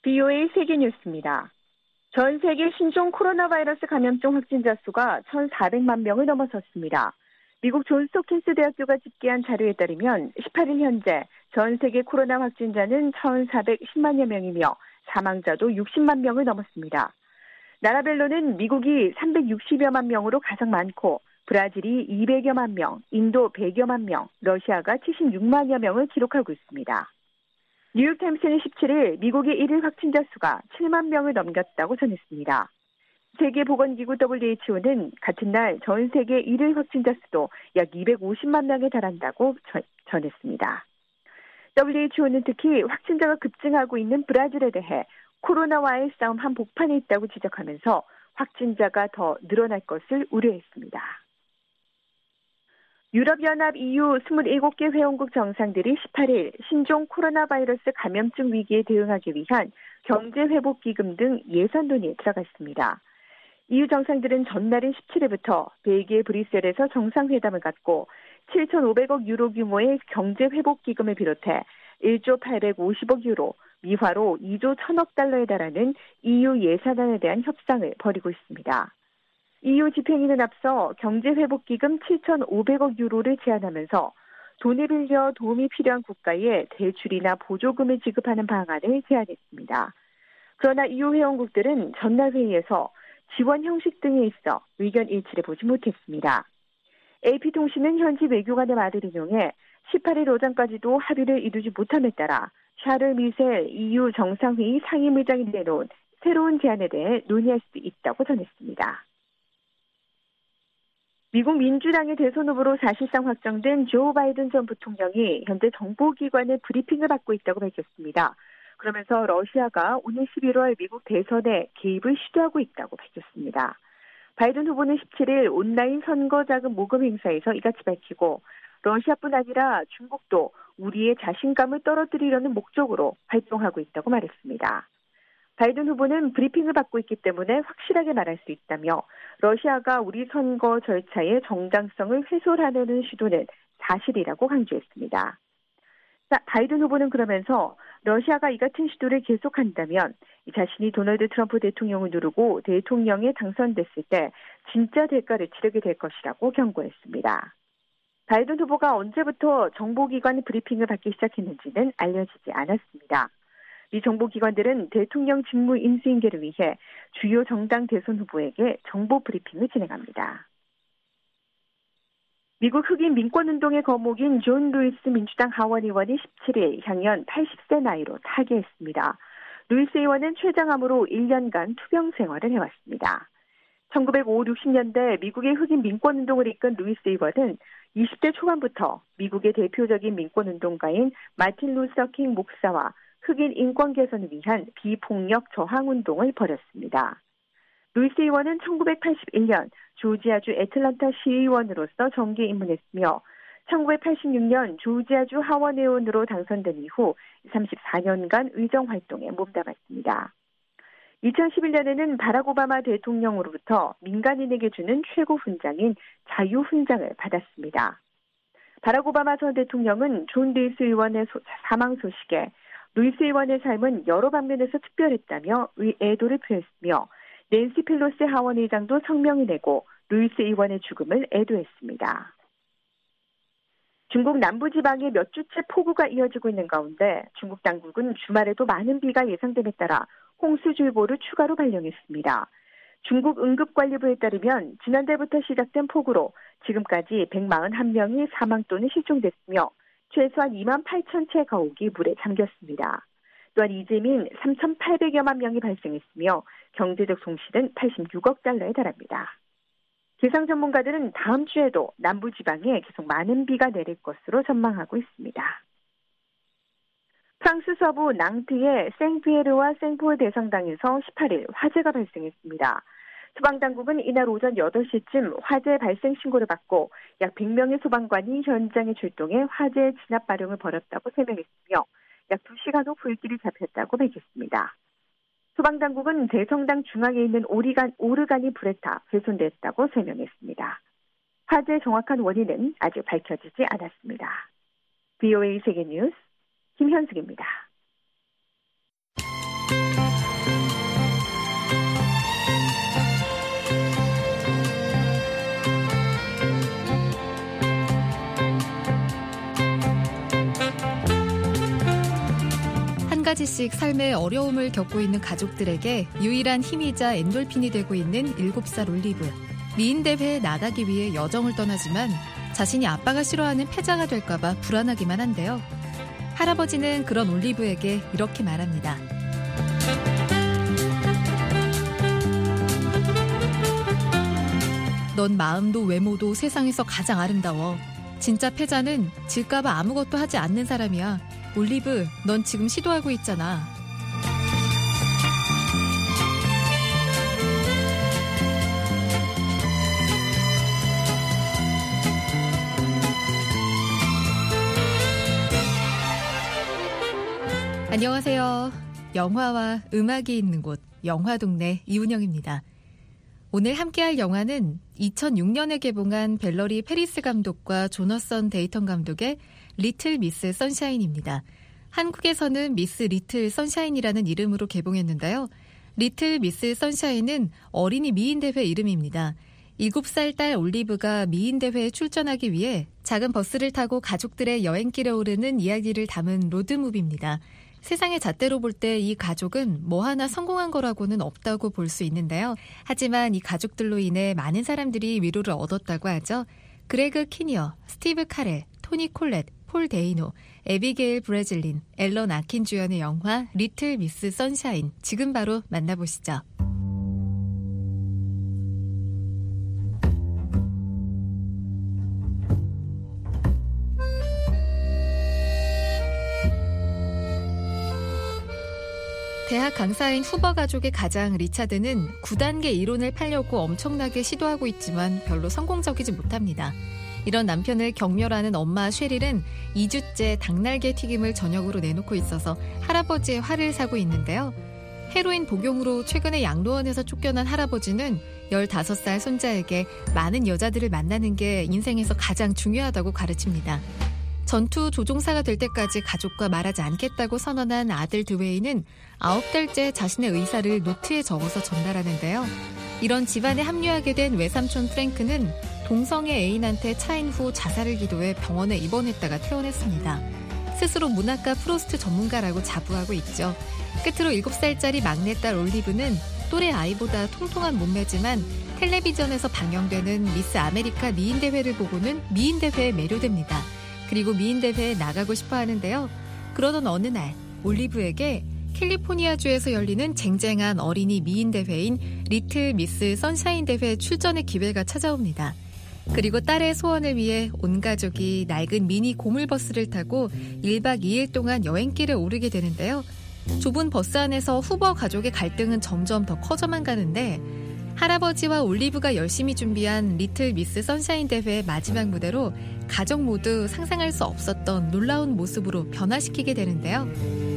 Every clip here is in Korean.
BOA 세계뉴스입니다. 전 세계 신종 코로나 바이러스 감염증 확진자 수가 1,400만 명을 넘어섰습니다. 미국 존스 홉킨스 대학교가 집계한 자료에 따르면 18일 현재 전 세계 코로나 확진자는 1,410만여 명이며 사망자도 60만 명을 넘었습니다. 나라별로는 미국이 360여만 명으로 가장 많고 브라질이 200여만 명, 인도 100여만 명, 러시아가 76만여 명을 기록하고 있습니다. 뉴욕타임스는 17일 미국의 일일 확진자 수가 7만 명을 넘겼다고 전했습니다. 세계보건기구 WHO는 같은 날 전 세계 일일 확진자 수도 약 250만 명에 달한다고 전했습니다. WHO는 특히 확진자가 급증하고 있는 브라질에 대해 코로나와의 싸움 한복판에 있다고 지적하면서 확진자가 더 늘어날 것을 우려했습니다. 유럽연합 EU 27개 회원국 정상들이 18일 신종 코로나 바이러스 감염증 위기에 대응하기 위한 경제회복기금 등 예산론에 들어갔습니다. EU 정상들은 전날인 17일부터 벨기에 브뤼셀에서 정상회담을 갖고 7,500억 유로 규모의 경제회복기금을 비롯해 1조 850억 유로, 미화로 2조 1,000억 달러에 달하는 EU 예산안에 대한 협상을 벌이고 있습니다. EU 집행위는 앞서 경제회복기금 7,500억 유로를 제안하면서 돈을 빌려 도움이 필요한 국가에 대출이나 보조금을 지급하는 방안을 제안했습니다. 그러나 EU 회원국들은 전날 회의에서 지원 형식 등에 있어 의견 일치를 보지 못했습니다. AP통신은 현지 외교관의 말을 인용해 18일 오전까지도 합의를 이루지 못함에 따라 샤를 미셀 EU 정상회의 상임의장이 내놓은 새로운 제안에 대해 논의할 수 있다고 전했습니다. 미국 민주당의 대선 후보로 사실상 확정된 조 바이든 전 부통령이 현재 정보기관의 브리핑을 받고 있다고 밝혔습니다. 그러면서 러시아가 오늘 11월 미국 대선에 개입을 시도하고 있다고 밝혔습니다. 바이든 후보는 17일 온라인 선거자금 모금 행사에서 이같이 밝히고 러시아뿐 아니라 중국도 우리의 자신감을 떨어뜨리려는 목적으로 활동하고 있다고 말했습니다. 바이든 후보는 브리핑을 받고 있기 때문에 확실하게 말할 수 있다며 러시아가 우리 선거 절차의 정당성을 훼손하려는 시도는 사실이라고 강조했습니다. 바이든 후보는 그러면서 러시아가 이 같은 시도를 계속한다면 자신이 도널드 트럼프 대통령을 누르고 대통령에 당선됐을 때 진짜 대가를 치르게 될 것이라고 경고했습니다. 바이든 후보가 언제부터 정보기관 브리핑을 받기 시작했는지는 알려지지 않았습니다. 이 정보기관들은 대통령 직무 인수인계를 위해 주요 정당 대선 후보에게 정보 브리핑을 진행합니다. 미국 흑인 민권운동의 거목인 존 루이스 민주당 하원 의원이 17일 향년 80세 나이로 타계했습니다. 루이스 의원은 최장암으로 1년간 투병 생활을 해왔습니다. 1950, 60년대 미국의 흑인 민권운동을 이끈 루이스 의원은 20대 초반부터 미국의 대표적인 민권운동가인 마틴 루서 킹 목사와 흑인 인권 개선을 위한 비폭력 저항운동을 벌였습니다. 루이스 의원은 1981년 조지아주 애틀랜타 시의원으로서 정계에 입문했으며 1986년 조지아주 하원 의원으로 당선된 이후 34년간 의정활동에 몸담았습니다. 2011년에는 바락 오바마 대통령으로부터 민간인에게 주는 최고 훈장인 자유훈장을 받았습니다. 바락 오바마 전 대통령은 존 루이스 의원의 사망 소식에 루이스 의원의 삶은 여러 방면에서 특별했다며 애도를 표했으며 낸시 펠로시 하원 의장도 성명을 내고 루이스 의원의 죽음을 애도했습니다. 중국 남부지방에 몇 주째 폭우가 이어지고 있는 가운데 중국 당국은 주말에도 많은 비가 예상됨에 따라 홍수주의보를 추가로 발령했습니다. 중국 응급관리부에 따르면 지난달부터 시작된 폭우로 지금까지 141명이 사망 또는 실종됐으며 최소한 2만 8천 채 가옥이 물에 잠겼습니다. 또한 이재민 3,800여만 명이 발생했으며 경제적 손실은 86억 달러에 달합니다. 기상 전문가들은 다음 주에도 남부지방에 계속 많은 비가 내릴 것으로 전망하고 있습니다. 프랑스 서부 낭트의 생피에르와 생포르 대성당에서 18일 화재가 발생했습니다. 소방당국은 이날 오전 8시쯤 화재 발생 신고를 받고 약 100명의 소방관이 현장에 출동해 화재 진압 발용을 벌였다고 설명했으며 약 2시간 후 불길이 잡혔다고 밝혔습니다. 소방당국은 대성당 중앙에 있는 오르간이 불에 타 훼손됐다고 설명했습니다. 화재의 정확한 원인은 아직 밝혀지지 않았습니다. BOA 세계뉴스 김현숙입니다. 가지씩 삶의 어려움을 겪고 있는 가족들에게 유일한 힘이자 엔돌핀이 되고 있는 7살 올리브. 미인 대회에 나가기 위해 여정을 떠나지만 자신이 아빠가 싫어하는 패자가 될까봐 불안하기만 한데요. 할아버지는 그런 올리브에게 이렇게 말합니다. 넌 마음도 외모도 세상에서 가장 아름다워. 진짜 패자는 질까봐 아무것도 하지 않는 사람이야. 올리브, 넌 지금 시도하고 있잖아. 안녕하세요. 영화와 음악이 있는 곳, 영화동네 이운영입니다. 오늘 함께할 영화는 2006년에 개봉한 벨러리 페리스 감독과 조너선 데이턴 감독의 리틀 미스 선샤인입니다. 한국에서는 미스 리틀 선샤인이라는 이름으로 개봉했는데요. 리틀 미스 선샤인은 어린이 미인대회 이름입니다. 7살 딸 올리브가 미인대회에 출전하기 위해 작은 버스를 타고 가족들의 여행길에 오르는 이야기를 담은 로드무비입니다. 세상의 잣대로 볼 때 이 가족은 뭐 하나 성공한 거라고는 없다고 볼 수 있는데요. 하지만 이 가족들로 인해 많은 사람들이 위로를 얻었다고 하죠. 그레그 키니어, 스티브 카렐, 토니 콜렛, 폴 데이노, 에비게일 브레즐린, 앨런 아킨 주연의 영화 리틀 미스 선샤인. 지금 바로 만나보시죠. 대학 강사인 후버 가족의 가장 리차드는 9단계 이론을 팔려고 엄청나게 시도하고 있지만 별로 성공적이지 못합니다. 이런 남편을 경멸하는 엄마 쉐릴은 2주째 닭날개 튀김을 저녁으로 내놓고 있어서 할아버지의 화를 사고 있는데요. 헤로인 복용으로 최근에 양로원에서 쫓겨난 할아버지는 15살 손자에게 많은 여자들을 만나는 게 인생에서 가장 중요하다고 가르칩니다. 전투 조종사가 될 때까지 가족과 말하지 않겠다고 선언한 아들 드웨이는 9달째 자신의 의사를 노트에 적어서 전달하는데요. 이런 집안에 합류하게 된 외삼촌 프랭크는 동성애 애인한테 차인 후 자살을 기도해 병원에 입원했다가 퇴원했습니다. 스스로 문학가 프로스트 전문가라고 자부하고 있죠. 끝으로 7살짜리 막내딸 올리브는 또래 아이보다 통통한 몸매지만 텔레비전에서 방영되는 미스 아메리카 미인대회를 보고는 미인대회에 매료됩니다. 그리고 미인대회에 나가고 싶어 하는데요. 그러던 어느 날 올리브에게 캘리포니아주에서 열리는 쟁쟁한 어린이 미인대회인 리틀 미스 선샤인 대회 출전의 기회가 찾아옵니다. 그리고 딸의 소원을 위해 온 가족이 낡은 미니 고물버스를 타고 1박 2일 동안 여행길에 오르게 되는데요. 좁은 버스 안에서 후보 가족의 갈등은 점점 더 커져만 가는데 할아버지와 올리브가 열심히 준비한 리틀 미스 선샤인 대회의 마지막 무대로 가족 모두 상상할 수 없었던 놀라운 모습으로 변화시키게 되는데요.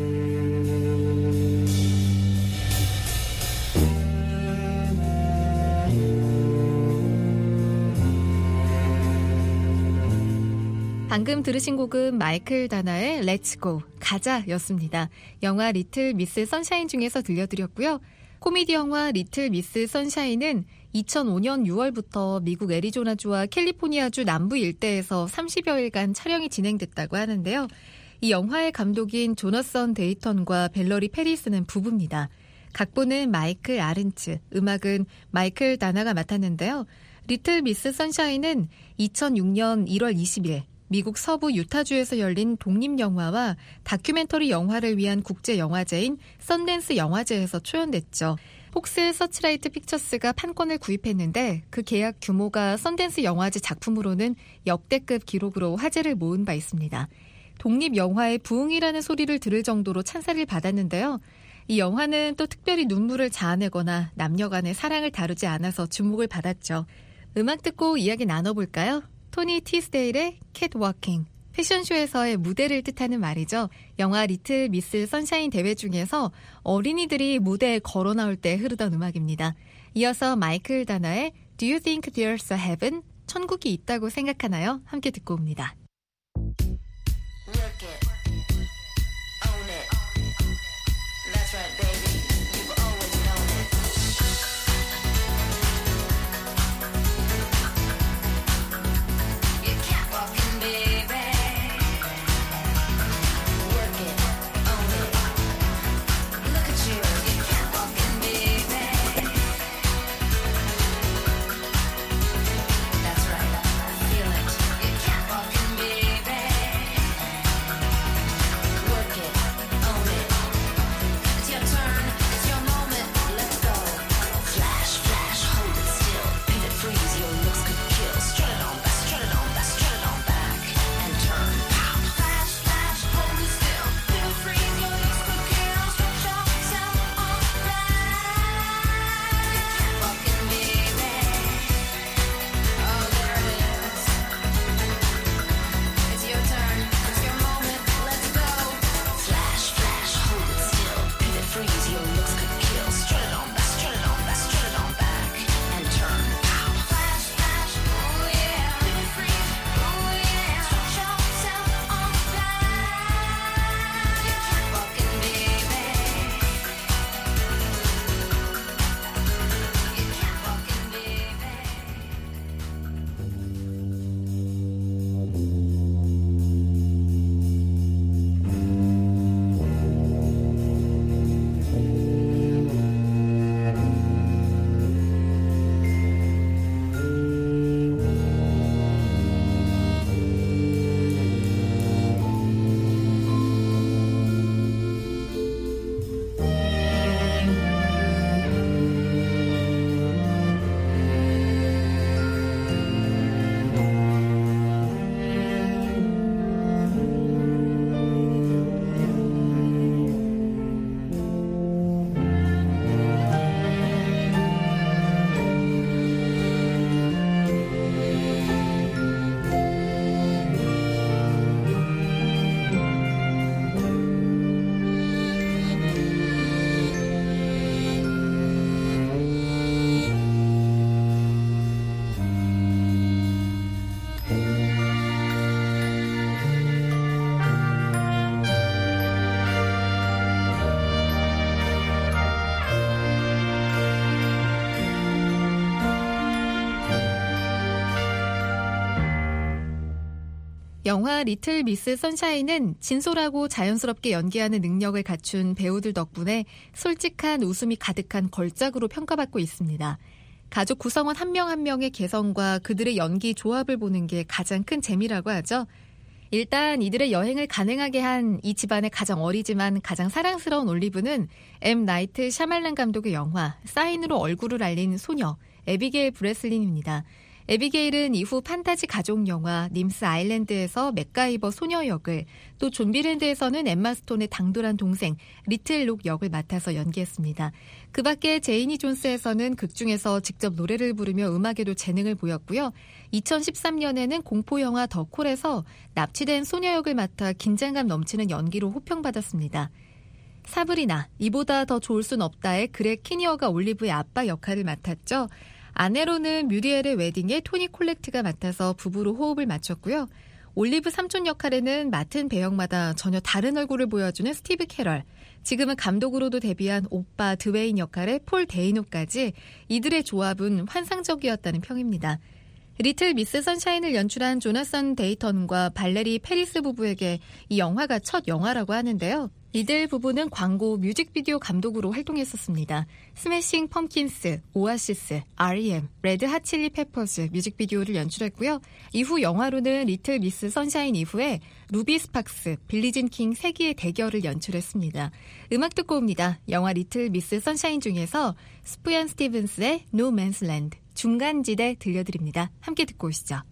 방금 들으신 곡은 마이클 다나의 Let's Go, 가자였습니다. 영화 리틀 미스 선샤인 중에서 들려드렸고요. 코미디 영화 리틀 미스 선샤인은 2005년 6월부터 미국 애리조나주와 캘리포니아주 남부 일대에서 30여일간 촬영이 진행됐다고 하는데요. 이 영화의 감독인 조너선 데이턴과 벨러리 페리스는 부부입니다. 각본은 마이클 아른츠, 음악은 마이클 다나가 맡았는데요. 리틀 미스 선샤인은 2006년 1월 20일 미국 서부 유타주에서 열린 독립영화와 다큐멘터리 영화를 위한 국제영화제인 썬댄스 영화제에서 초연됐죠. 폭스 서치라이트 픽처스가 판권을 구입했는데 그 계약 규모가 썬댄스 영화제 작품으로는 역대급 기록으로 화제를 모은 바 있습니다. 독립영화의 부흥이라는 소리를 들을 정도로 찬사를 받았는데요. 이 영화는 또 특별히 눈물을 자아내거나 남녀 간의 사랑을 다루지 않아서 주목을 받았죠. 음악 듣고 이야기 나눠볼까요? 토니 티스데일의 캣워킹, 패션쇼에서의 무대를 뜻하는 말이죠. 영화 리틀 미스 선샤인 대회 중에서 어린이들이 무대에 걸어 나올 때 흐르던 음악입니다. 이어서 마이클 다나의 Do you think there's a heaven? 천국이 있다고 생각하나요? 함께 듣고 옵니다. 영화 리틀 미스 선샤인은 진솔하고 자연스럽게 연기하는 능력을 갖춘 배우들 덕분에 솔직한 웃음이 가득한 걸작으로 평가받고 있습니다. 가족 구성원 한 명 한 명의 개성과 그들의 연기 조합을 보는 게 가장 큰 재미라고 하죠. 일단 이들의 여행을 가능하게 한 이 집안의 가장 어리지만 가장 사랑스러운 올리브는 M. 나이트 샤말란 감독의 영화 사인으로 얼굴을 알린 소녀 에비게일 브레슬린입니다. 에비게일은 이후 판타지 가족 영화 님스 아일랜드에서 맥가이버 소녀 역을, 또 좀비랜드에서는 엠마 스톤의 당돌한 동생 리틀 록 역을 맡아서 연기했습니다. 그 밖에 제이니 존스에서는 극중에서 직접 노래를 부르며 음악에도 재능을 보였고요. 2013년에는 공포영화 더 콜에서 납치된 소녀 역을 맡아 긴장감 넘치는 연기로 호평받았습니다. 사브리나, 이보다 더 좋을 순 없다의 그렉 키니어가 올리브의 아빠 역할을 맡았죠. 아내로는 뮤리엘의 웨딩에 토니 콜렉트가 맡아서 부부로 호흡을 맞췄고요. 올리브 삼촌 역할에는 맡은 배역마다 전혀 다른 얼굴을 보여주는 스티브 캐럴, 지금은 감독으로도 데뷔한 오빠 드웨인 역할의 폴 데이노까지 이들의 조합은 환상적이었다는 평입니다. 리틀 미스 선샤인을 연출한 조나선 데이턴과 발레리 페리스 부부에게 이 영화가 첫 영화라고 하는데요. 이들 부부는 광고 뮤직비디오 감독으로 활동했었습니다. 스매싱 펌킨스, 오아시스, R.E.M., 레드 핫칠리 페퍼즈 뮤직비디오를 연출했고요. 이후 영화로는 리틀 미스 선샤인 이후에 루비 스팍스, 빌리진 킹 3기의 대결을 연출했습니다. 음악 듣고 옵니다. 영화 리틀 미스 선샤인 중에서 스프얀 스티븐스의 No Man's Land, 중간지대 들려드립니다. 함께 듣고 오시죠.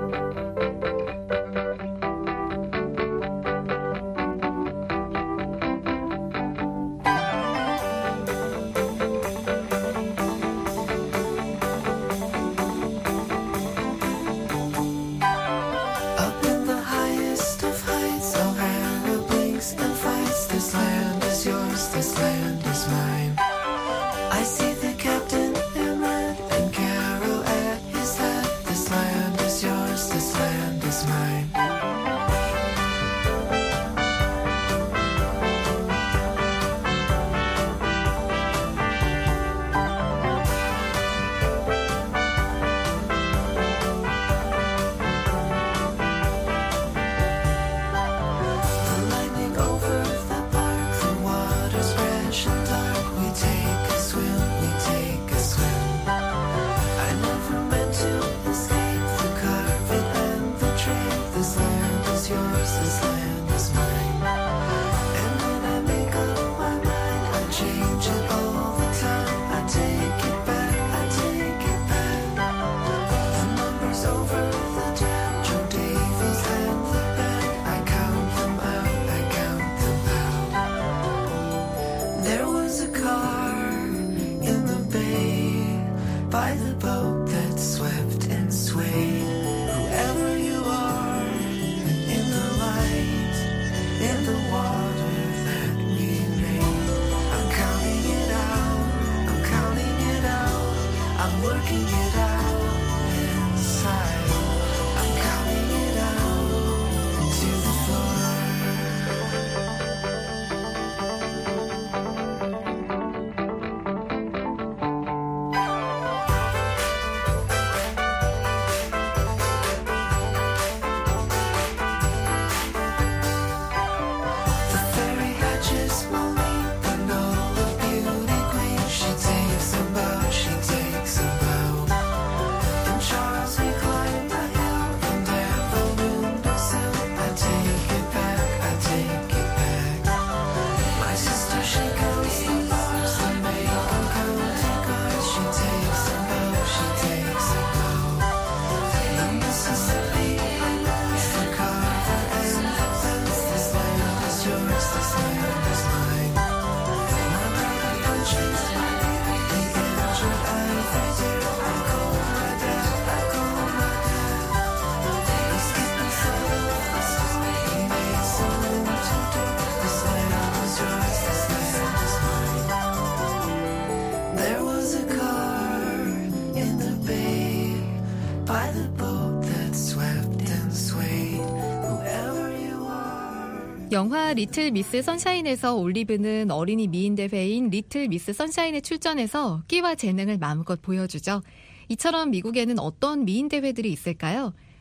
영화 리틀 미스 선샤인에서 올리브는 어린이 미인 대회인 리틀 미스 선샤인에 출전해서 끼와 재능을 마음껏 보여주죠. 이처럼 미국에는 어떤 미인 대회들이 있을까요?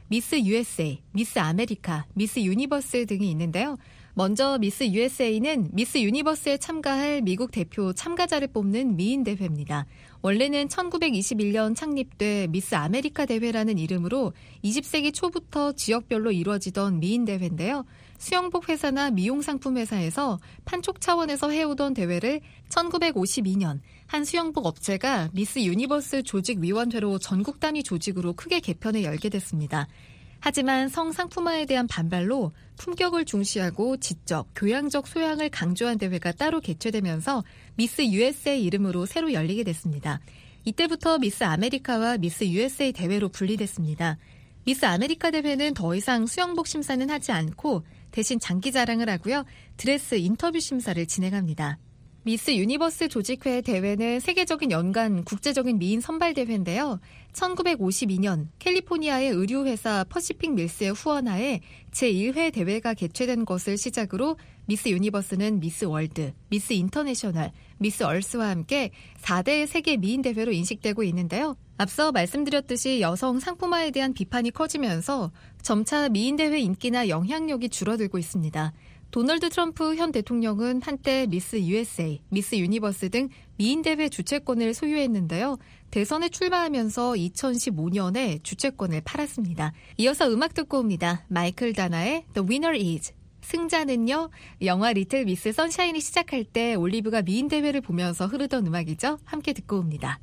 미스 USA, 미스 아메리카, 미스 유니버스 등이 있는데요. 먼저 미스 USA는 미스 유니버스에 참가할 미국 대표 참가자를 뽑는 미인 대회입니다. 원래는 1921년 창립돼 미스 아메리카 대회라는 이름으로 20세기 초부터 지역별로 이루어지던 미인 대회인데요. 수영복 회사나 미용 상품 회사에서 판촉 차원에서 해오던 대회를 1952년 한 수영복 업체가 미스 유니버스 조직위원회로 전국 단위 조직으로 크게 개편해 열게 됐습니다. 하지만 성상품화에 대한 반발로 품격을 중시하고 지적, 교양적 소양을 강조한 대회가 따로 개최되면서 미스 USA 이름으로 새로 열리게 됐습니다. 이때부터 미스 아메리카와 미스 USA 대회로 분리됐습니다. 미스 아메리카 대회는 더 이상 수영복 심사는 하지 않고 대신 장기 자랑을 하고요. 드레스 인터뷰 심사를 진행합니다. 미스 유니버스 조직회 대회는 세계적인 연간 국제적인 미인 선발 대회인데요. 1952년 캘리포니아의 의류회사 퍼시픽 밀스의 후원하에 제1회 대회가 개최된 것을 시작으로 미스 유니버스는 미스 월드, 미스 인터내셔널, 미스 얼스와 함께 4대 세계 미인 대회로 인식되고 있는데요. 앞서 말씀드렸듯이 여성 상품화에 대한 비판이 커지면서 점차 미인 대회 인기나 영향력이 줄어들고 있습니다. 도널드 트럼프 현 대통령은 한때 미스 USA, 미스 유니버스 등 미인 대회 주최권을 소유했는데요. 대선에 출마하면서 2015년에 주최권을 팔았습니다. 이어서 음악 듣고 옵니다. 마이클 다나의 The Winner Is. 승자는요. 영화 리틀 미스 선샤인이 시작할 때 올리브가 미인 대회를 보면서 흐르던 음악이죠. 함께 듣고 옵니다.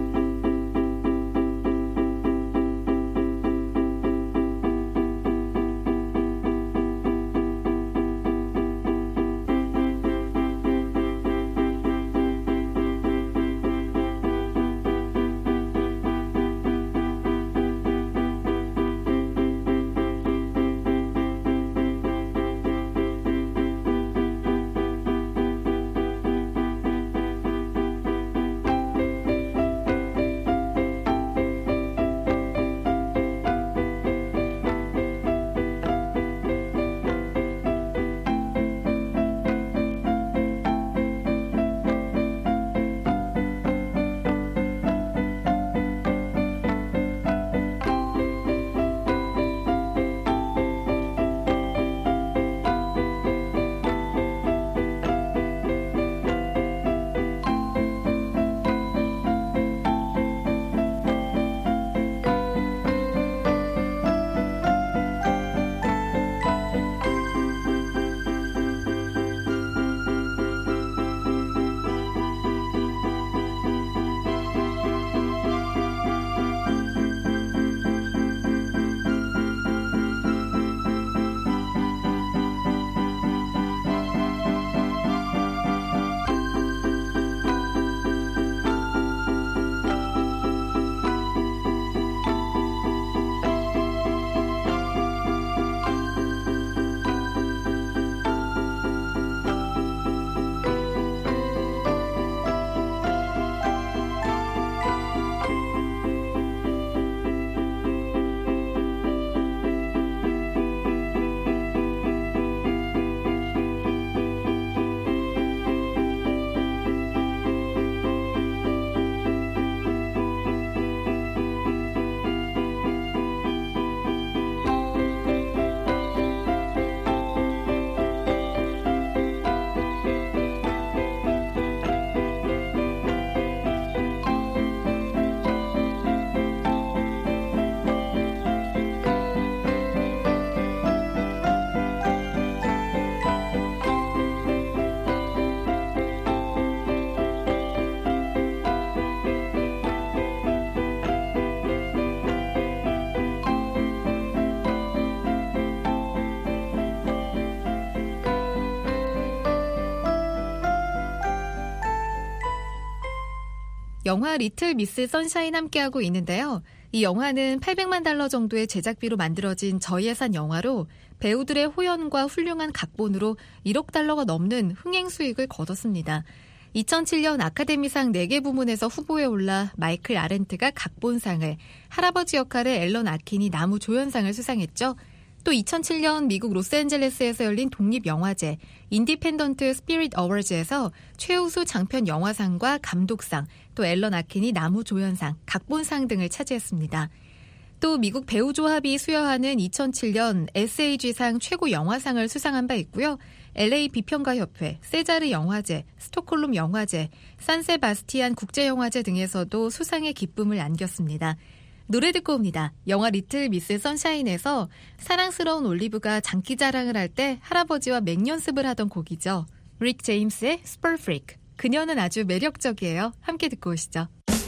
영화 리틀 미스 선샤인 함께하고 있는데요. 이 영화는 $800만 정도의 제작비로 만들어진 저예산 영화로 배우들의 호연과 훌륭한 각본으로 $1억 넘는 흥행 수익을 거뒀습니다. 2007년 아카데미상 4개 부문에서 후보에 올라 마이클 아렌트가 각본상을, 할아버지 역할의 앨런 아킨이 나무조연상을 수상했죠. 또 2007년 미국 로스앤젤레스에서 열린 독립영화제 인디펜던트 스피릿 어워즈에서 최우수 장편 영화상과 감독상, 또 앨런 아킨이 나무조연상, 각본상 등을 차지했습니다. 또 미국 배우조합이 수여하는 2007년 SAG상 최고 영화상을 수상한 바 있고요. LA 비평가협회, 세자르 영화제, 스톡홀름 영화제, 산세바스티안 국제영화제 등에서도 수상의 기쁨을 안겼습니다. 노래 듣고 옵니다. 영화 리틀 미스 선샤인에서 사랑스러운 올리브가 장기자랑을 할 때 할아버지와 맹연습을 하던 곡이죠. 릭 제임스의 스펄 프리크. 그녀는 아주 매력적이에요. 함께 듣고 오시죠.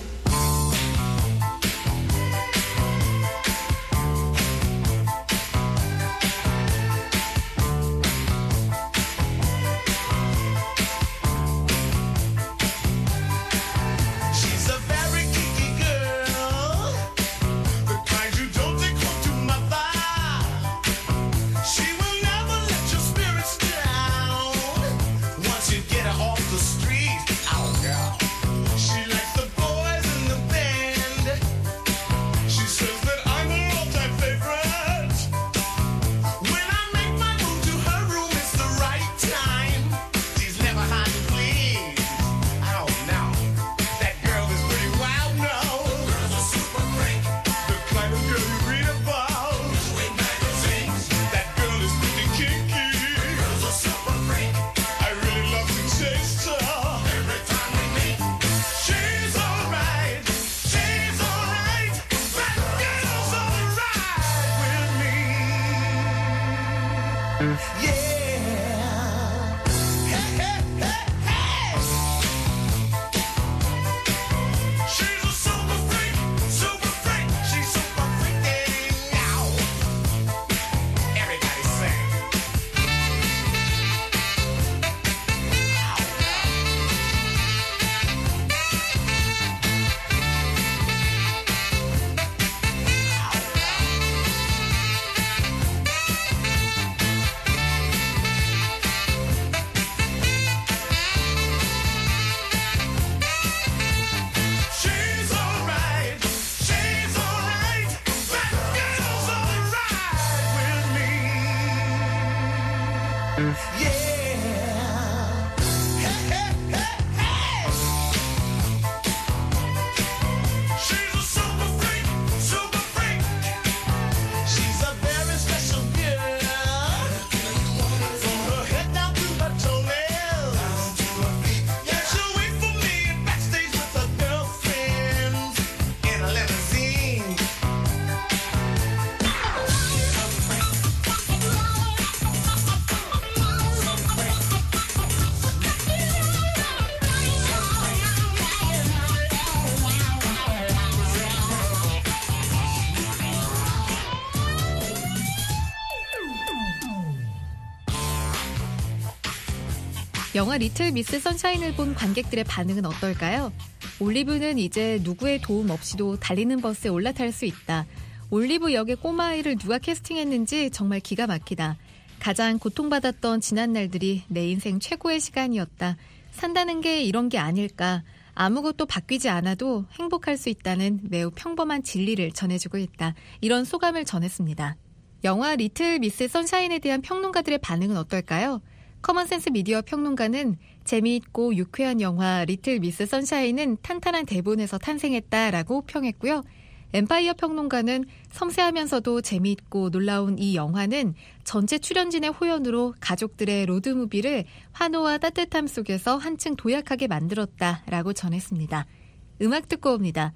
영화 리틀 미스 선샤인을 본 관객들의 반응은 어떨까요? 올리브는 이제 누구의 도움 없이도 달리는 버스에 올라탈 수 있다. 올리브 역의 꼬마아이를 누가 캐스팅했는지 정말 기가 막히다. 가장 고통받았던 지난 날들이 내 인생 최고의 시간이었다. 산다는 게 이런 게 아닐까. 아무것도 바뀌지 않아도 행복할 수 있다는 매우 평범한 진리를 전해주고 있다. 이런 소감을 전했습니다. 영화 리틀 미스 선샤인에 대한 평론가들의 반응은 어떨까요? 커먼센스 미디어 평론가는 재미있고 유쾌한 영화 리틀 미스 선샤인은 탄탄한 대본에서 탄생했다라고 평했고요. 엠파이어 평론가는 섬세하면서도 재미있고 놀라운 이 영화는 전체 출연진의 호연으로 가족들의 로드무비를 환호와 따뜻함 속에서 한층 도약하게 만들었다라고 전했습니다. 음악 듣고 옵니다.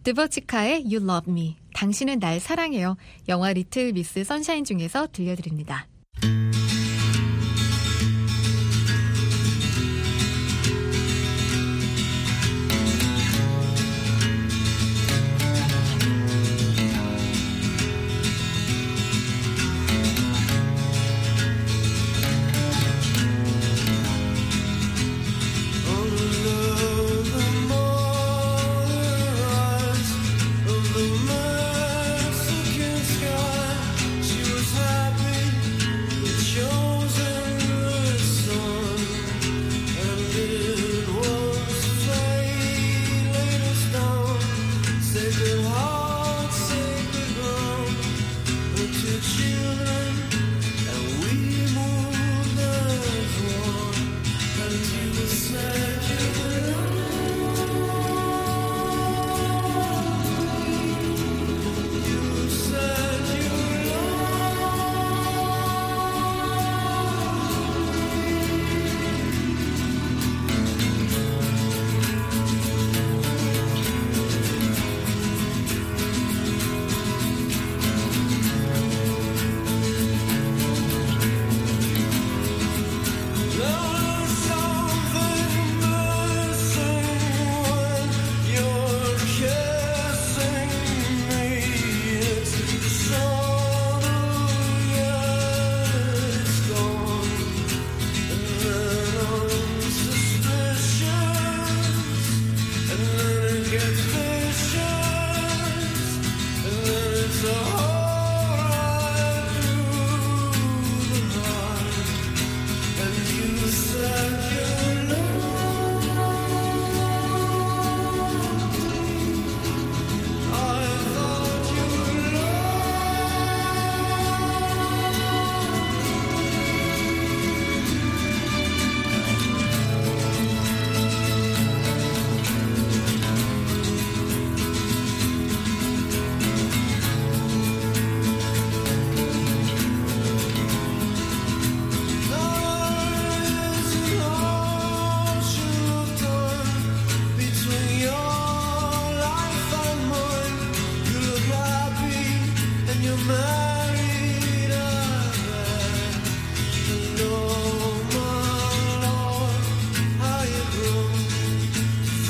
드버치카의 You Love Me, 당신은 날 사랑해요. 영화 리틀 미스 선샤인 중에서 들려드립니다.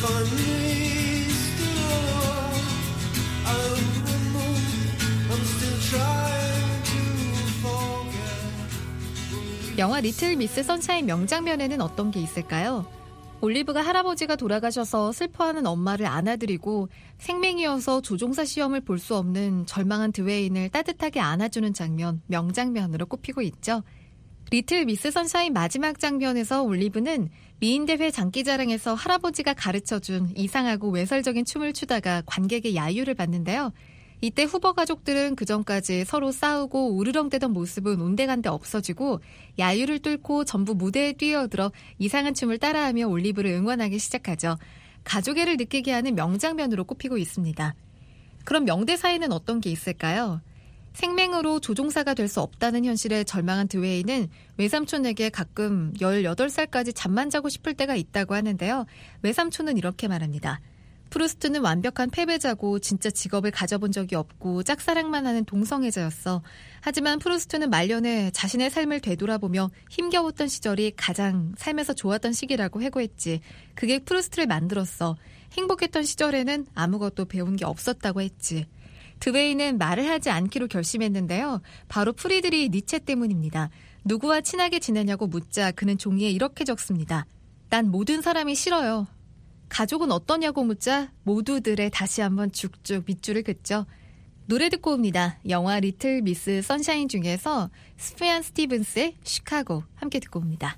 영화 리틀 미스 선샤인 명장면에는 어떤 게 있을까요? 올리브가 할아버지가 돌아가셔서 슬퍼하는 엄마를 안아드리고 생맹이어서 조종사 시험을 볼 수 없는 절망한 드웨인을 따뜻하게 안아주는 장면, 명장면으로 꼽히고 있죠. 리틀 미스 선샤인 마지막 장면에서 올리브는 미인대회 장기자랑에서 할아버지가 가르쳐준 이상하고 외설적인 춤을 추다가 관객의 야유를 받는데요. 이때 후보 가족들은 그전까지 서로 싸우고 우르렁대던 모습은 온데간데 없어지고 야유를 뚫고 전부 무대에 뛰어들어 이상한 춤을 따라하며 올리브를 응원하기 시작하죠. 가족애를 느끼게 하는 명장면으로 꼽히고 있습니다. 그럼 명대사에는 어떤 게 있을까요? 생맹으로 조종사가 될 수 없다는 현실에 절망한 드웨이는 외삼촌에게 가끔 18살까지 잠만 자고 싶을 때가 있다고 하는데요. 외삼촌은 이렇게 말합니다. 프루스트는 완벽한 패배자고 진짜 직업을 가져본 적이 없고 짝사랑만 하는 동성애자였어. 하지만 프루스트는 말년에 자신의 삶을 되돌아보며 힘겨웠던 시절이 가장 삶에서 좋았던 시기라고 회고했지. 그게 프루스트를 만들었어. 행복했던 시절에는 아무것도 배운 게 없었다고 했지. 드웨이는 말을 하지 않기로 결심했는데요. 바로 프리드리 니체 때문입니다. 누구와 친하게 지내냐고 묻자 그는 종이에 이렇게 적습니다. 난 모든 사람이 싫어요. 가족은 어떠냐고 묻자 모두들의 다시 한번 쭉쭉 밑줄을 긋죠. 노래 듣고 옵니다. 영화 리틀 미스 선샤인 중에서 스피안 스티븐스의 시카고 함께 듣고 옵니다.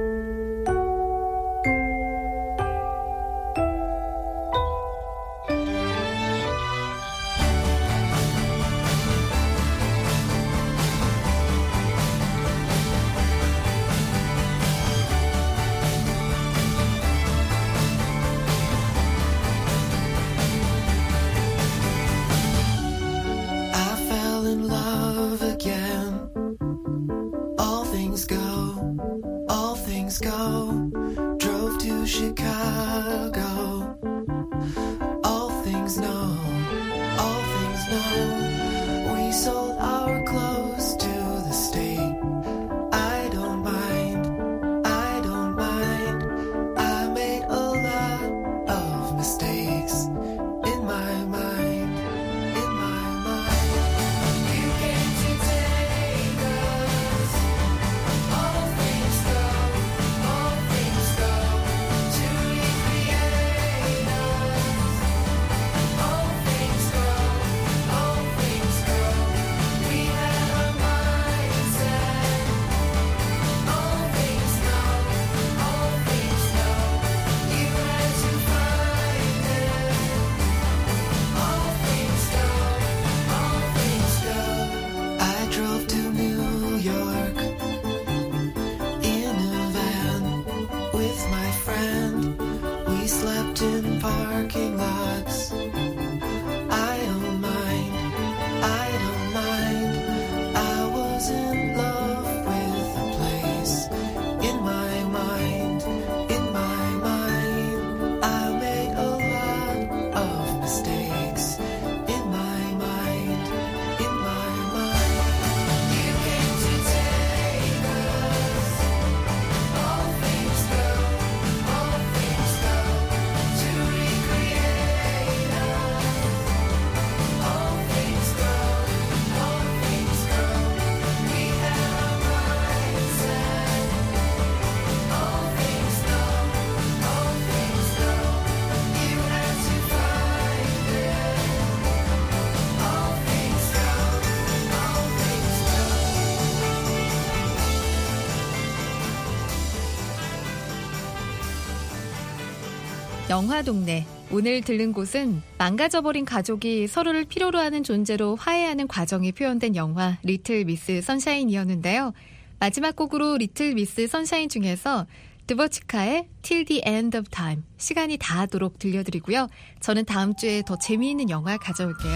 영화동네. 오늘 들른 곳은 망가져버린 가족이 서로를 필요로 하는 존재로 화해하는 과정이 표현된 영화 리틀 미스 선샤인이었는데요. 마지막 곡으로 리틀 미스 선샤인 중에서 드버치카의 Till the End of Time, 시간이 닿도록 들려드리고요. 저는 다음 주에 더 재미있는 영화 가져올게요.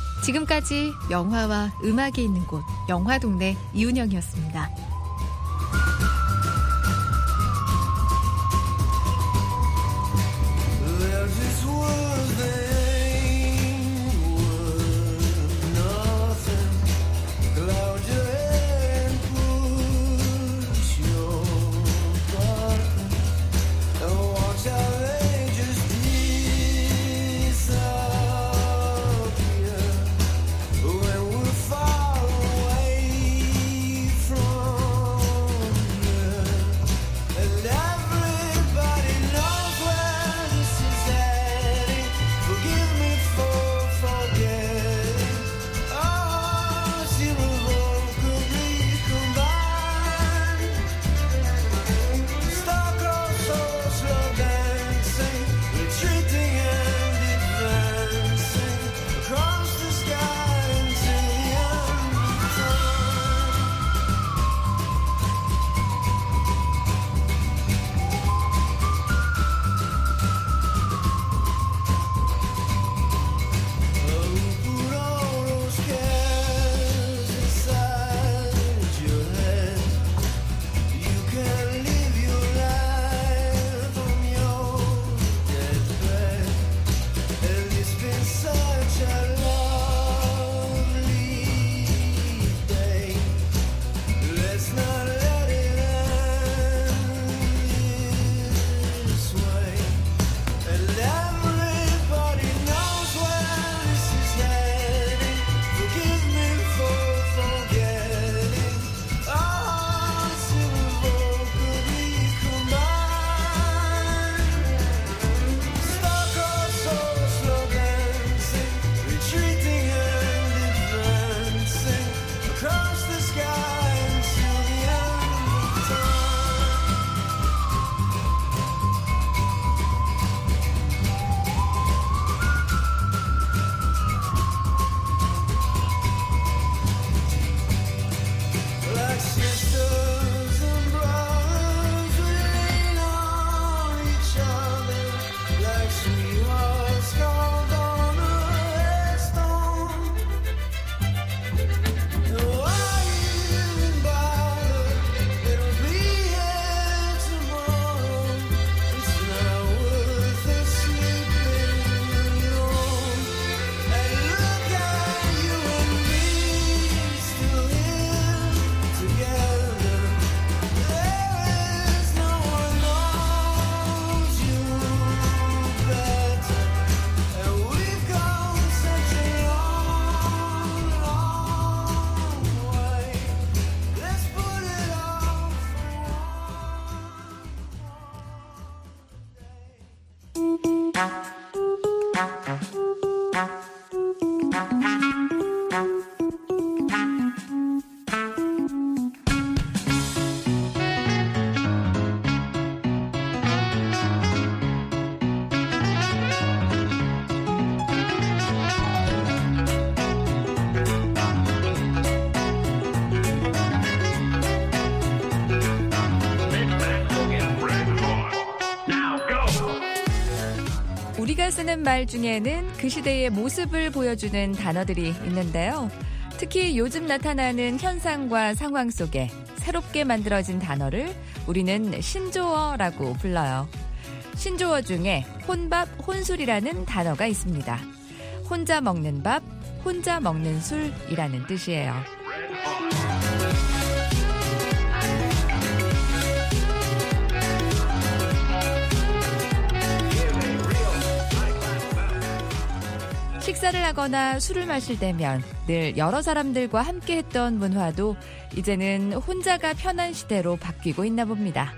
지금까지 영화와 음악이 있는 곳 영화동네 이은영이었습니다. Just 우리가 쓰는 말 중에는 그 시대의 모습을 보여주는 단어들이 있는데요. 특히 요즘 나타나는 현상과 상황 속에 새롭게 만들어진 단어를 우리는 신조어라고 불러요. 신조어 중에 혼밥, 혼술이라는 단어가 있습니다. 혼자 먹는 밥, 혼자 먹는 술이라는 뜻이에요. 식사를 하거나 술을 마실 때면 늘 여러 사람들과 함께 했던 문화도 이제는 혼자가 편한 시대로 바뀌고 있나 봅니다.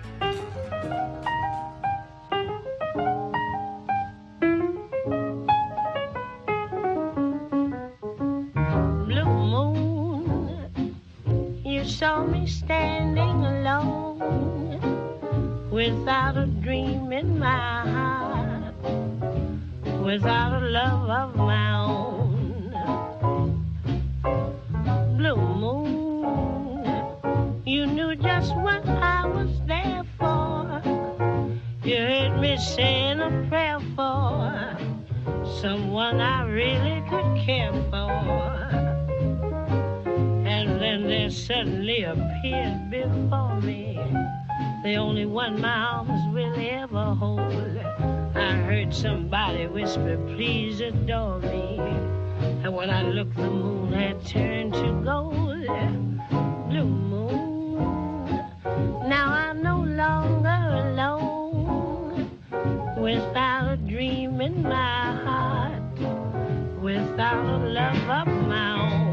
Blue moon, you saw me standing alone without a dream in my heart. Without a love of my own. Blue moon, you knew just what I was there for. You heard me saying a prayer for someone I really could care for. And then there suddenly appeared before me the only one my arms will ever hold. I heard somebody whisper, please adore me. And when I looked, the moon had turned to gold. Blue moon, now I'm no longer alone. Without a dream in my heart, without a love of my own.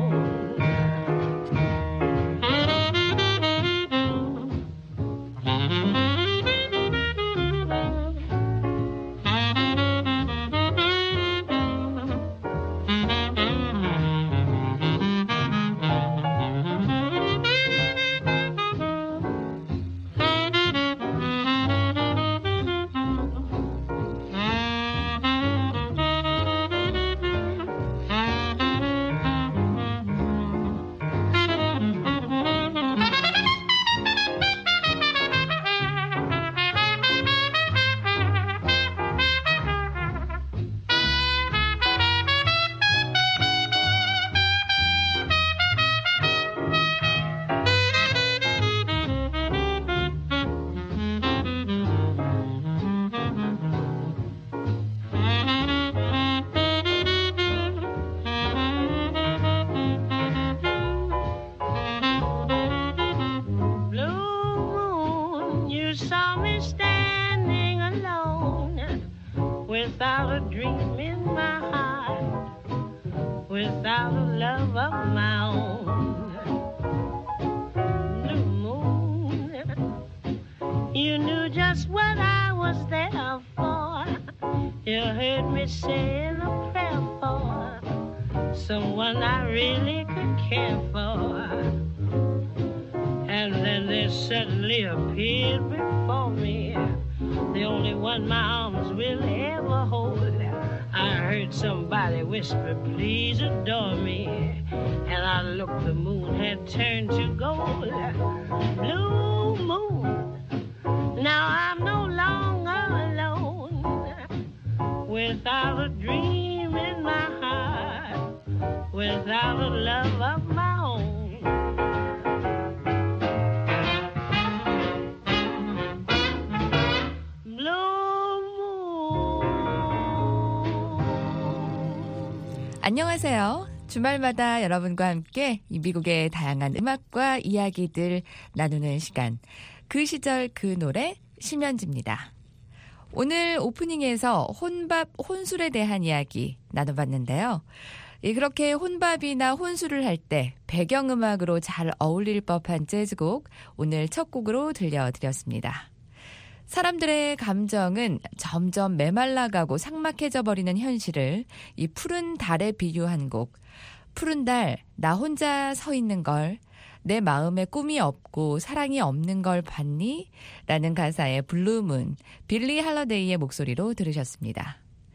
Without a dream in my heart, without a love of my own. Blue moon, you knew just what I was there for. You heard me saying a prayer for someone I really could care for. And then there suddenly appeared before me the only one my arms will ever hold. I heard somebody whisper, please adore me. And I looked, the moon had turned to gold. Blue moon, now I'm no longer alone. Without a dream in my heart, without a love of my own. 안녕하세요. 주말마다 여러분과 함께 이 미국의 다양한 음악과 이야기들 나누는 시간. 그 시절 그 노래 심연지입니다. 오늘 오프닝에서 혼밥, 혼술에 대한 이야기 나눠봤는데요. 그렇게 혼밥이나 혼술을 할 때 배경음악으로 잘 어울릴 법한 재즈곡 오늘 첫 곡으로 들려드렸습니다. 사람들의 감정은 점점 메말라가고 삭막해져 버리는 현실을 이 푸른 달에 비유한 곡. 푸른 달, 나 혼자 서 있는 걸, 내 마음에 꿈이 없고 사랑이 없는 걸 봤니? 라는 가사의 블루문, 빌리 할러데이의 목소리로 들으셨습니다.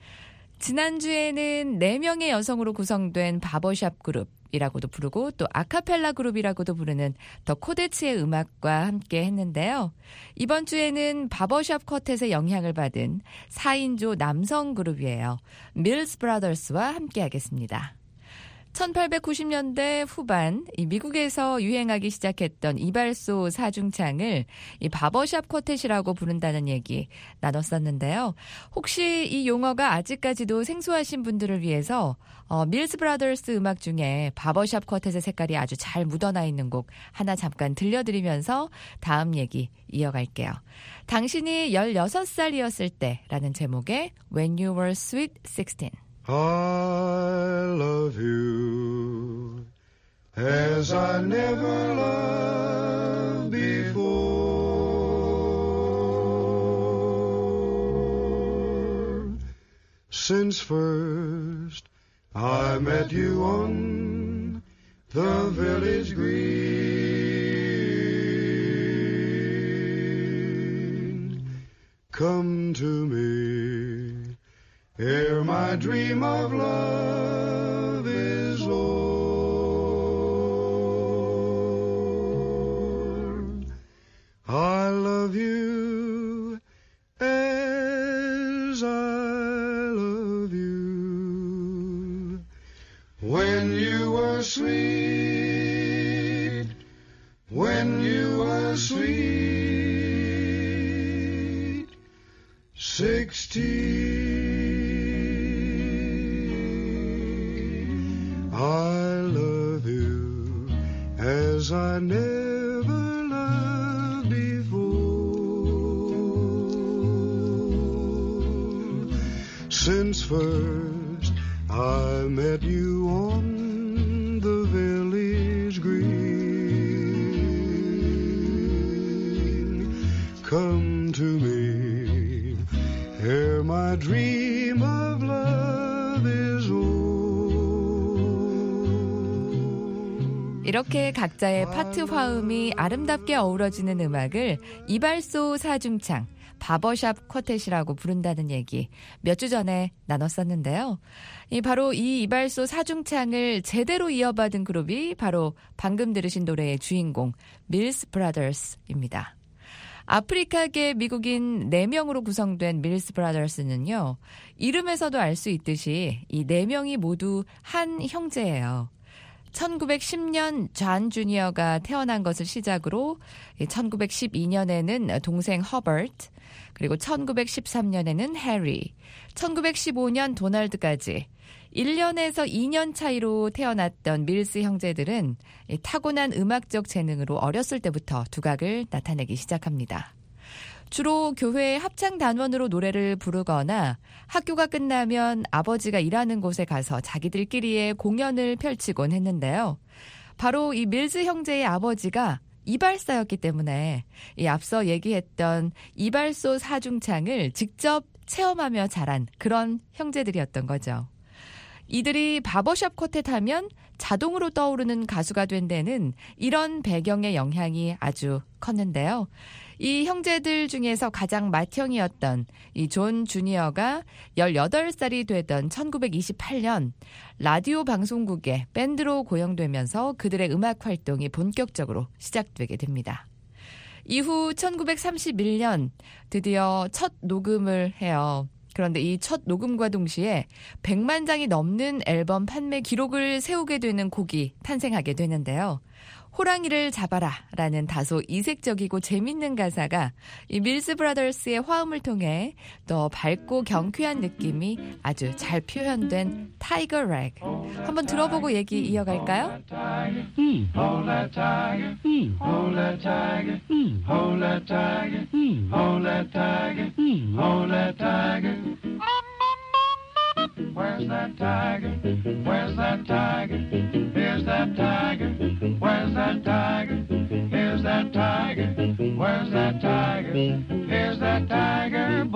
지난주에는 4명의 여성으로 구성된 바버샵 그룹이라고도 부르고 또 아카펠라 그룹이라고도 부르는 더 코데츠의 음악과 함께 했는데요. 이번 주에는 바버샵 쿼텟의 영향을 받은 4인조 남성 그룹이에요. 밀스 브라더스와 함께 하겠습니다. 1890년대 후반 미국에서 유행하기 시작했던 이발소 사중창을 이 바버샵 쿼텟이라고 부른다는 얘기 나눴었는데요. 혹시 이 용어가 아직까지도 생소하신 분들을 위해서 밀스 브라더스 음악 중에 바버샵 쿼텟의 색깔이 아주 잘 묻어나 있는 곡 하나 잠깐 들려드리면서 다음 얘기 이어갈게요. 당신이 16살이었을 때라는 제목의 When You Were Sweet 16. I love you as I never loved before. Since first I met you on the village green. Come to me ere my dream of love is o'er. I love you as I love you when you were sweet, when you were sweet, 16. I love you as I never loved before. Since first I met you on the village green. Come to me ere my dream of love is over. 이렇게 각자의 파트 화음이 아름답게 어우러지는 음악을 이발소 사중창, 바버샵 쿼텟이라고 부른다는 얘기 몇 주 전에 나눴었는데요. 바로 이 이발소 사중창을 제대로 이어받은 그룹이 바로 방금 들으신 노래의 주인공 밀스 브라더스입니다. 아프리카계 미국인 4명으로 구성된 밀스 브라더스는요. 이름에서도 알 수 있듯이 이 4명이 모두 한 형제예요. 1910년 존 주니어가 태어난 것을 시작으로 1912년에는 동생 허버트, 그리고 1913년에는 해리, 1915년 도널드까지 1년에서 2년 차이로 태어났던 밀스 형제들은 타고난 음악적 재능으로 어렸을 때부터 두각을 나타내기 시작합니다. 주로 교회 합창단원으로 노래를 부르거나 학교가 끝나면 아버지가 일하는 곳에 가서 자기들끼리의 공연을 펼치곤 했는데요. 바로 이 밀스 형제의 아버지가 이발사였기 때문에 이 앞서 얘기했던 이발소 사중창을 직접 체험하며 자란 그런 형제들이었던 거죠. 이들이 바버샵 쿼텟 하면 자동으로 떠오르는 가수가 된 데는 이런 배경의 영향이 아주 컸는데요. 이 형제들 중에서 가장 맏형이었던 이 존 주니어가 18살이 되던 1928년 라디오 방송국에 밴드로 고용되면서 그들의 음악 활동이 본격적으로 시작되게 됩니다. 이후 1931년 드디어 첫 녹음을 해요. 그런데 이 첫 녹음과 동시에 100만 장이 넘는 앨범 판매 기록을 세우게 되는 곡이 탄생하게 되는데요. 호랑이를 잡아라 라는 다소 이색적이고 재밌는 가사가 이 밀스 브라더스의 화음을 통해 더 밝고 경쾌한 느낌이 아주 잘 표현된 타이거 렉. 한번 들어보고 얘기 이어갈까요? Hold that tiger, hold that tiger, hold that tiger, hold that tiger, hold that tiger. Where's that tiger? Where's that tiger? Here's that tiger. Where's that tiger? Here's that tiger? Where's that tiger? Here's that tiger.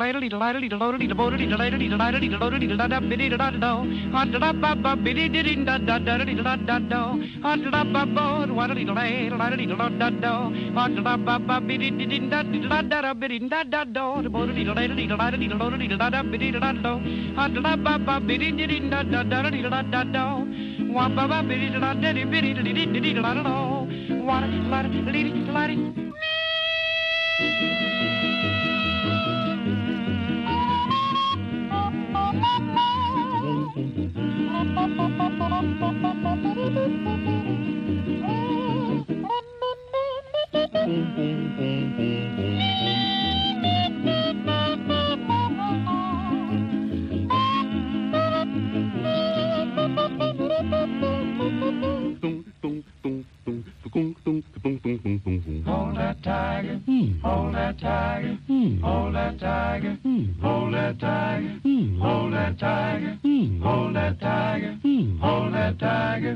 Hold that tiger, hold that tiger, hold that tiger, hold that tiger, hold that tiger, hold that tiger, hold that tiger.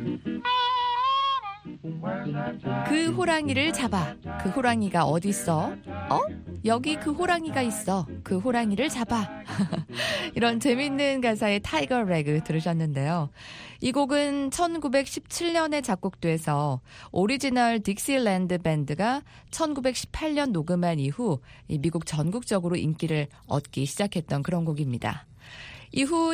그 호랑이를 잡아. 그 호랑이가 어딨어? 여기 그 호랑이가 있어. 그 호랑이를 잡아. 이런 재밌는 가사의 타이거 레그 들으셨는데요. 이 곡은 1917년에 작곡돼서 오리지널 딕시랜드 밴드가 1918년 녹음한 이후 미국 전국적으로 인기를 얻기 시작했던 그런 곡입니다. 이후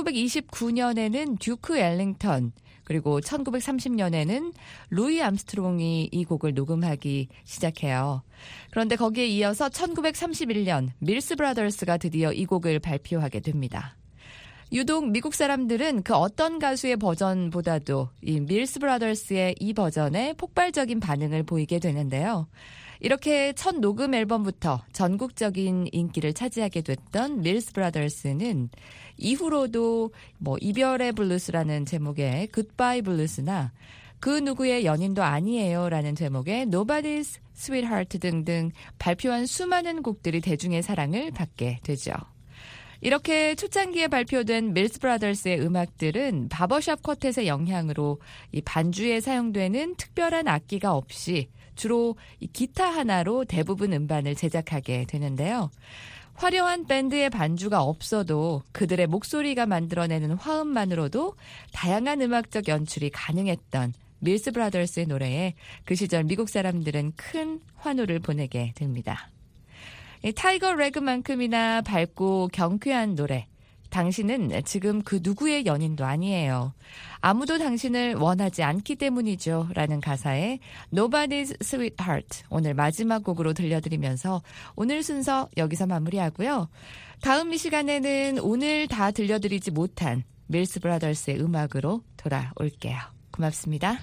1929년에는 듀크 엘링턴, 그리고 1930년에는 루이 암스트롱이 이 곡을 녹음하기 시작해요. 그런데 거기에 이어서 1931년 밀스 브라더스가 드디어 이 곡을 발표하게 됩니다. 유독 미국 사람들은 그 어떤 가수의 버전보다도 이 밀스 브라더스의 이 버전에 폭발적인 반응을 보이게 되는데요. 이렇게 첫 녹음 앨범부터 전국적인 인기를 차지하게 됐던 밀스 브라더스는 이후로도 이별의 블루스라는 제목의 굿바이 블루스나 그 누구의 연인도 아니에요라는 제목의 Nobody's Sweetheart 등등 발표한 수많은 곡들이 대중의 사랑을 받게 되죠. 이렇게 초창기에 발표된 밀스 브라더스의 음악들은 바버샵 쿼텟의 영향으로 이 반주에 사용되는 특별한 악기가 없이 주로 이 기타 하나로 대부분 음반을 제작하게 되는데요. 화려한 밴드의 반주가 없어도 그들의 목소리가 만들어내는 화음만으로도 다양한 음악적 연출이 가능했던 밀스 브라더스의 노래에 그 시절 미국 사람들은 큰 환호를 보내게 됩니다. 타이거 레그만큼이나 밝고 경쾌한 노래. 당신은 지금 그 누구의 연인도 아니에요. 아무도 당신을 원하지 않기 때문이죠. 라는 가사의 Nobody's Sweetheart 오늘 마지막 곡으로 들려드리면서 오늘 순서 여기서 마무리하고요. 다음 이 시간에는 오늘 다 들려드리지 못한 밀스 브라더스의 음악으로 돌아올게요. 고맙습니다.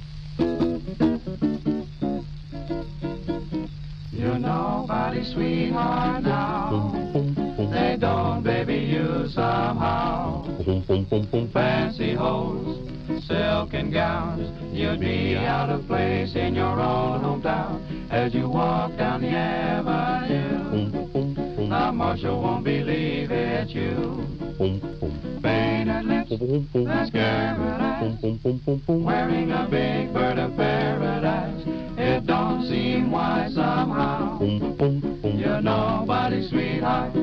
You're nobody's sweetheart now. They don't baby you somehow. Fancy hose, silk and gowns. You'd be out of place in your own hometown. As you walk down the avenue, the marshal won't believe it's you. Painted lips, mascara eyes, wearing a big bird of paradise. It don't seem wise somehow. You're nobody's sweetheart.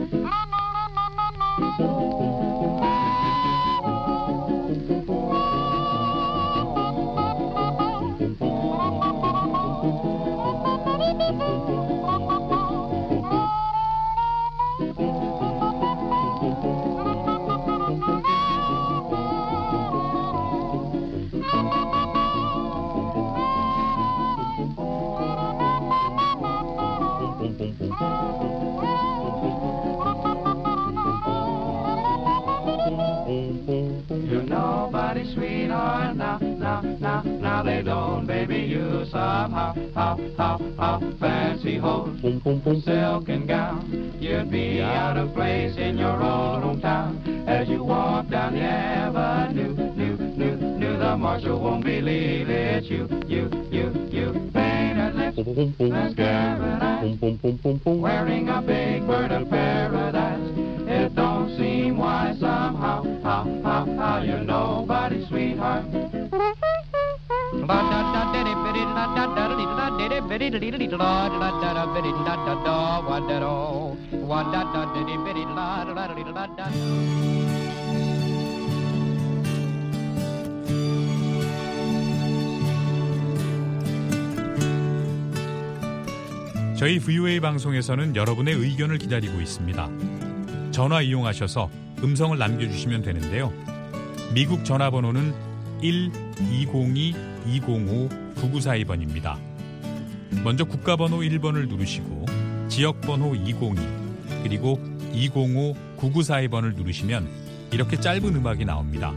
You're nobody's sweetheart now they don't baby you somehow, how fancy hose, silk and gown. You'd be out of place in your own hometown. As you walk down the avenue, new the marshal won't believe it's you. Painted lips, mascara eyes, wearing a big bird of paradise. It don't seem wise somehow, how you're nobody's sweetheart. 저희 VOA 방송에서는 여러분의 의견을 기다리고 있습니다. 전화 이용하셔서 음성을 남겨주시면 되는데요. 미국 전화번호는 1-202-205-9942번입니다. 먼저 국가번호 1번을 누르시고 지역번호 202 그리고 205-9942번을 누르시면 이렇게 짧은 음악이 나옵니다.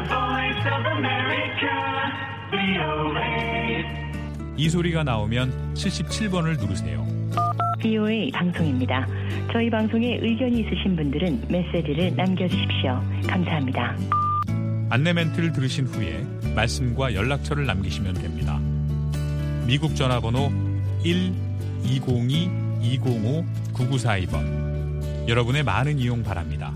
이 소리가 나오면 77번을 누르세요. VOA 방송입니다. 저희 방송에 의견이 있으신 분들은 메시지를 남겨주십시오. 감사합니다. 안내 멘트를 들으신 후에 말씀과 연락처를 남기시면 됩니다. 미국 전화번호 1-202-205-9942번. 여러분의 많은 이용 바랍니다.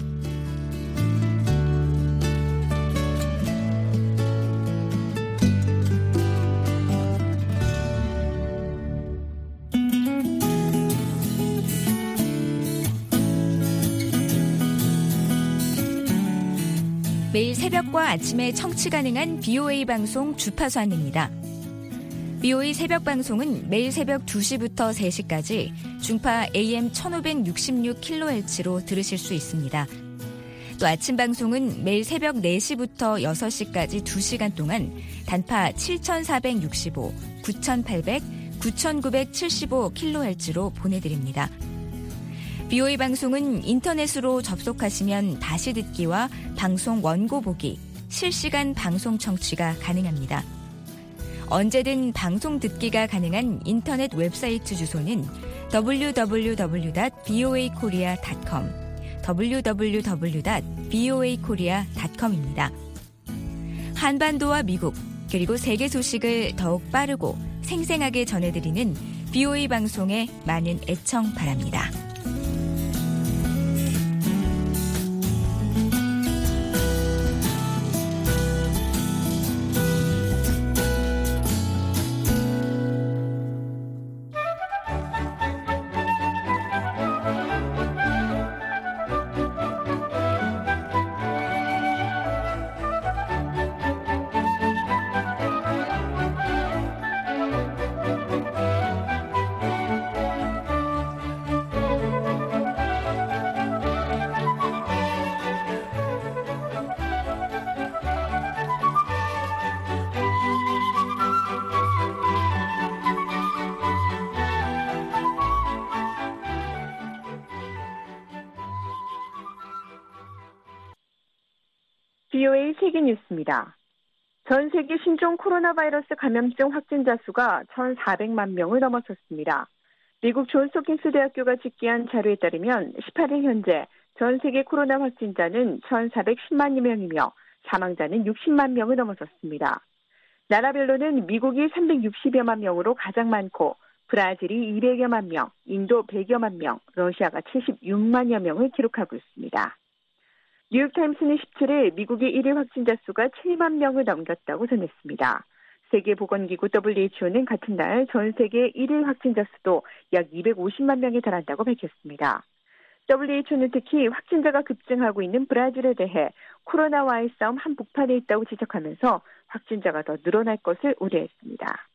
매일 새벽과 아침에 청취 가능한 BOA 방송 주파수 안내입니다. BOA 새벽 방송은 매일 새벽 2시부터 3시까지 중파 AM 1566kHz로 들으실 수 있습니다. 또 아침 방송은 매일 새벽 4시부터 6시까지 2시간 동안 단파 7465, 9800, 9975kHz로 보내드립니다. BOA 방송은 인터넷으로 접속하시면 다시 듣기와 방송 원고 보기, 실시간 방송 청취가 가능합니다. 언제든 방송 듣기가 가능한 인터넷 웹사이트 주소는 www.boakorea.com, www.boakorea.com입니다. 한반도와 미국, 그리고 세계 소식을 더욱 빠르고 생생하게 전해드리는 BOA 방송에 많은 애청 바랍니다. BOA 세계뉴스입니다. 전 세계 신종 코로나 바이러스 감염증 확진자 수가 1,400만 명을 넘어섰습니다. 미국 존스 홉킨스 대학교가 집계한 자료에 따르면 18일 현재 전 세계 코로나 확진자는 1,410만 명이며 사망자는 60만 명을 넘어섰습니다. 나라별로는 미국이 360여만 명으로 가장 많고 브라질이 200여만 명, 인도 100여만 명, 러시아가 76만여 명을 기록하고 있습니다. 뉴욕타임스는 17일 미국의 1일 확진자 수가 7만 명을 넘겼다고 전했습니다. 세계보건기구 WHO는 같은 날 전 세계 1일 확진자 수도 약 250만 명에 달한다고 밝혔습니다. WHO는 특히 확진자가 급증하고 있는 브라질에 대해 코로나와의 싸움 한복판에 있다고 지적하면서 확진자가 더 늘어날 것을 우려했습니다.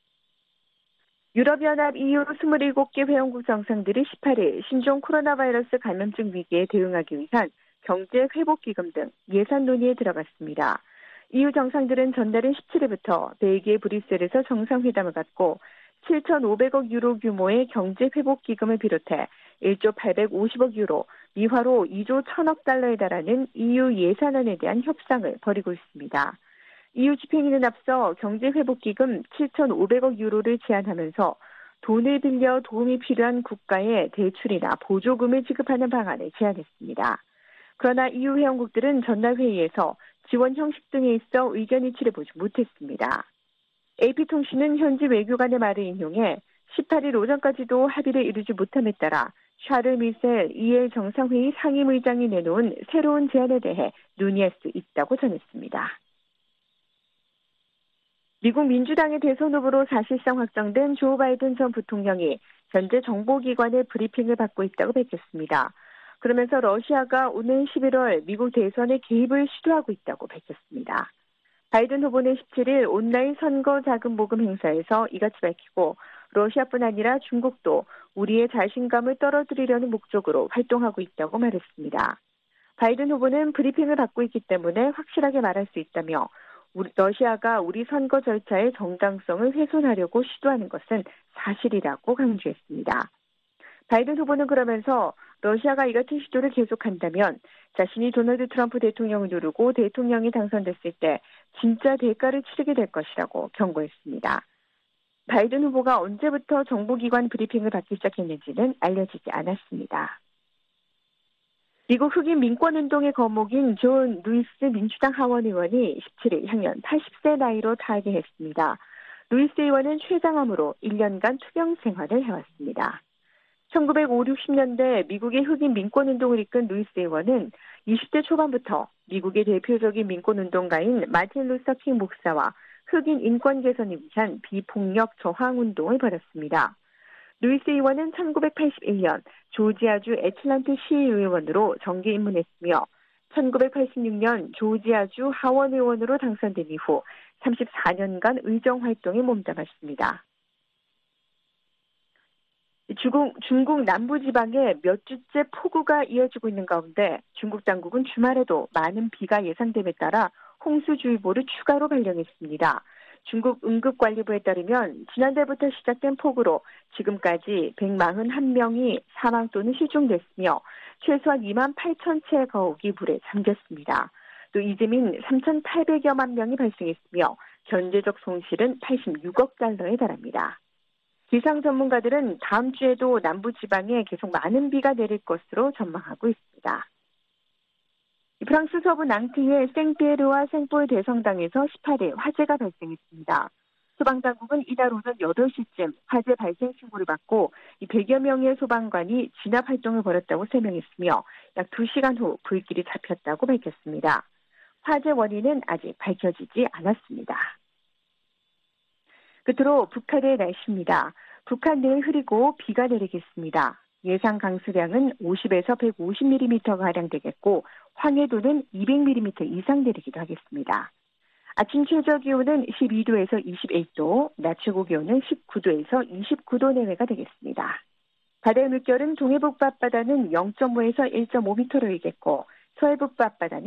유럽연합 EU 27개 회원국 정상들이 18일 신종 코로나 바이러스 감염증 위기에 대응하기 위한 경제회복기금 등 예산 논의에 들어갔습니다. EU 정상들은 전날인 17일부터 벨기에 브뤼셀에서 정상회담을 갖고 7,500억 유로 규모의 경제회복기금을 비롯해 1조 850억 유로, 미화로 2조 1,000억 달러에 달하는 EU 예산안에 대한 협상을 벌이고 있습니다. EU 집행위는 앞서 경제회복기금 7,500억 유로를 제안하면서 돈을 빌려 도움이 필요한 국가에 대출이나 보조금을 지급하는 방안을 제안했습니다. 그러나 EU 회원국들은 전날 회의에서 지원 형식 등에 있어 의견 일치를 보지 못했습니다. AP통신은 현지 외교관의 말을 인용해 18일 오전까지도 합의를 이루지 못함에 따라 샤를 미셀 EL 정상회의 상임의장이 내놓은 새로운 제안에 대해 논의할 수 있다고 전했습니다. 미국 민주당의 대선 후보로 사실상 확정된 조 바이든 전 부통령이 현재 정보기관의 브리핑을 받고 있다고 밝혔습니다. 그러면서 러시아가 오는 11월 미국 대선에 개입을 시도하고 있다고 밝혔습니다. 바이든 후보는 17일 온라인 선거 자금 모금 행사에서 이같이 밝히고 러시아뿐 아니라 중국도 우리의 자신감을 떨어뜨리려는 목적으로 활동하고 있다고 말했습니다. 바이든 후보는 브리핑을 받고 있기 때문에 확실하게 말할 수 있다며 러시아가 우리 선거 절차의 정당성을 훼손하려고 시도하는 것은 사실이라고 강조했습니다. 바이든 후보는 그러면서 러시아가 이 같은 시도를 계속한다면 자신이 도널드 트럼프 대통령을 누르고 대통령이 당선됐을 때 진짜 대가를 치르게 될 것이라고 경고했습니다. 바이든 후보가 언제부터 정보기관 브리핑을 받기 시작했는지는 알려지지 않았습니다. 미국 흑인 민권운동의 거목인 존 루이스 민주당 하원 의원이 17일 향년 80세 나이로 타계했습니다. 루이스 의원은 최장암으로 1년간 투병 생활을 해왔습니다. 1950, 60년대 미국의 흑인 민권운동을 이끈 루이스 의원은 20대 초반부터 미국의 대표적인 민권운동가인 마틴 루서 킹 목사와 흑인 인권 개선을 위한 비폭력 저항운동을 벌였습니다. 루이스 의원은 1981년 조지아주 애틀랜타 시의원으로 정기 입문했으며 1986년 조지아주 하원 의원으로 당선된 이후 34년간 의정 활동에 몸담았습니다. 중국 남부지방에 몇 주째 폭우가 이어지고 있는 가운데 중국 당국은 주말에도 많은 비가 예상됨에 따라 홍수주의보를 추가로 발령했습니다. 중국 응급관리부에 따르면 지난달부터 시작된 폭우로 지금까지 141명이 사망 또는 실종됐으며 최소한 2만 8천 채의 가옥이 물에 잠겼습니다. 또 이재민 3,800여만 명이 발생했으며 경제적 손실은 86억 달러에 달합니다. 기상 전문가들은 다음 주에도 남부지방에 계속 많은 비가 내릴 것으로 전망하고 있습니다. 프랑스 서부 낭티의 생피에르와 생폴 대성당에서 18일 화재가 발생했습니다. 소방당국은 이달 오전 8시쯤 화재 발생 신고를 받고 100여 명의 소방관이 진압 활동을 벌였다고 설명했으며 약 2시간 후 불길이 잡혔다고 밝혔습니다. 화재 원인은 아직 밝혀지지 않았습니다. 끝으로 북한의 날씨입니다. 북한 내일 흐리고 비가 내리겠습니다. 예상 강수량은 50에서 150mm가량 되겠고 황해도는 200mm 이상 내리기도 하겠습니다. 아침 최저 기온은 12도에서 21도, 낮 최고 기온은 19도에서 29도 내외가 되겠습니다. 바다의 물결은 동해북부 앞바다는 0.5에서 1.5m로 일겠고 서해북부 앞바다는